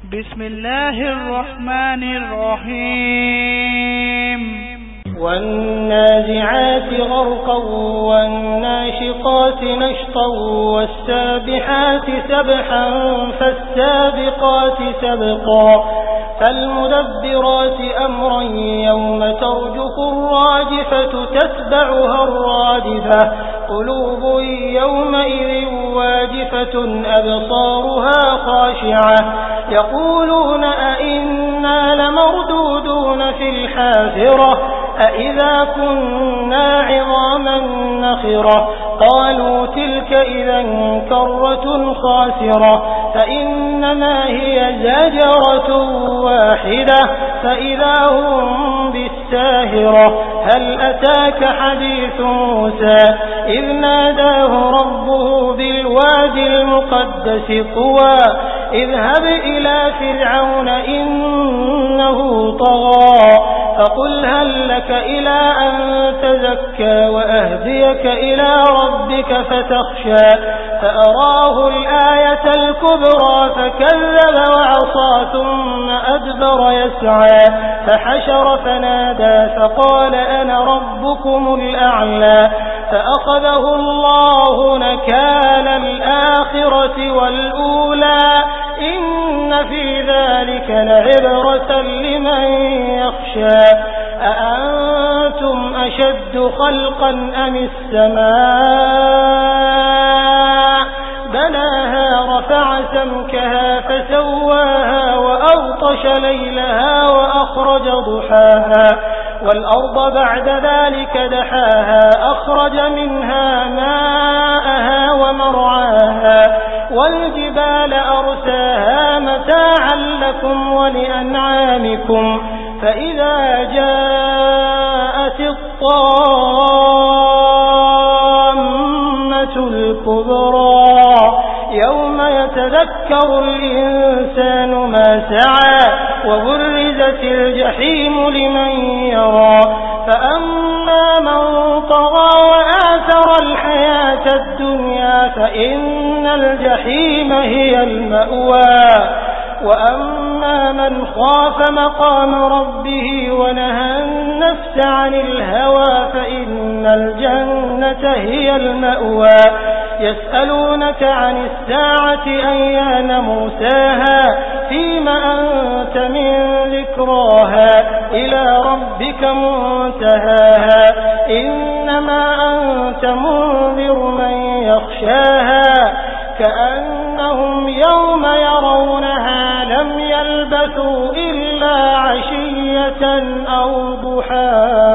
بسم الله الرحمن الرحيم والنازعات غرقا والناشقات نشطا والسابحات سبحا فالسابقات سبقا فالمدبرات أمرا يوم ترجف الراجفة تتبعها الرادفة قلوب يومئذ واجفة أبصارها خاشعة يقولون أئنا لمردودون في الحافرة أئذا كنا عظاما نخرة قالوا تلك إذا كرة خاسرة فإنما هي زجرة واحدة فإذا هم بالساهرة هل أتاك حديث موسى إذ ناداه ربه بالوادي المقدس طوى اذهب إلى فرعون إنه طغى فقل هل لك إلى أن تزكى وأهديك إلى ربك فتخشى فأراه الآية الكبرى فكذب وعصى ثم أدبر يسعى فحشر فنادى فقال أنا ربكم الأعلى فأخذه الله نكال الآخرة والأولى إن في ذلك لعبرة لمن يخشى أأنتم أشد خلقا أم السماء بناها رفع سمكها فسواها وأغطش ليلها وأخرج ضحاها والأرض بعد ذلك دحاها أخرج منها ماءها ومرعاها والجبال أرساها متاعا لكم ولأنعامكم فإذا جاءت الطامة الكبرى يوم يتذكر الإنسان ما سعى وبرزت الجحيم لمن يرى فأما من طغى وآثر الحياة الدنيا فإن الجحيم هي المأوى وأما من خاف مقام ربه ونهى النفس عن الهوى فإن الجنة هي المأوى يسألونك عن الساعة أيان مرساها فيم أنت من ذكراها إلى ربك منتهاها إنما أنت منذر من يخشاها كأنهم يوم يرونها لم يلبثوا إلا عشية أو ضحاها.